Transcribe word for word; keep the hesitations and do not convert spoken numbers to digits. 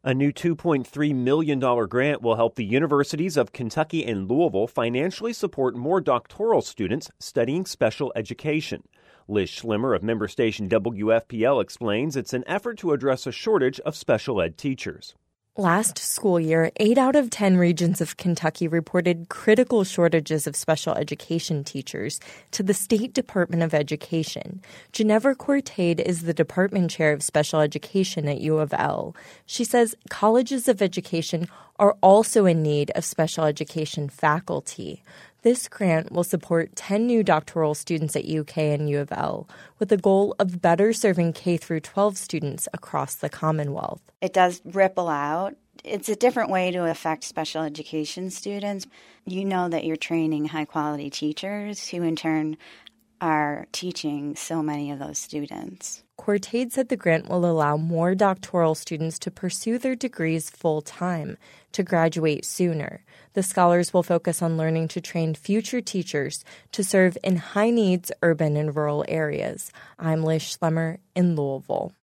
A new two point three million dollars grant will help the universities of Kentucky and Louisville financially support more doctoral students studying special education. Liz Schlimmer of member station W F P L explains it's an effort to address a shortage of special ed teachers. Last school year, eight out of ten regions of Kentucky reported critical shortages of special education teachers to the State Department of Education. Ginevra Cortade is the department chair of special education at U of L. She says colleges of education are also in need of special education faculty. This grant will support ten new doctoral students at U K and U of L with the goal of better serving K through twelve students across the Commonwealth. It does ripple out. It's a different way to affect special education students. You know that you're training high-quality teachers who in turn are teaching so many of those students. Cortade said the grant will allow more doctoral students to pursue their degrees full-time, to graduate sooner. The scholars will focus on learning to train future teachers to serve in high-needs urban and rural areas. I'm Liz Schlemmer in Louisville.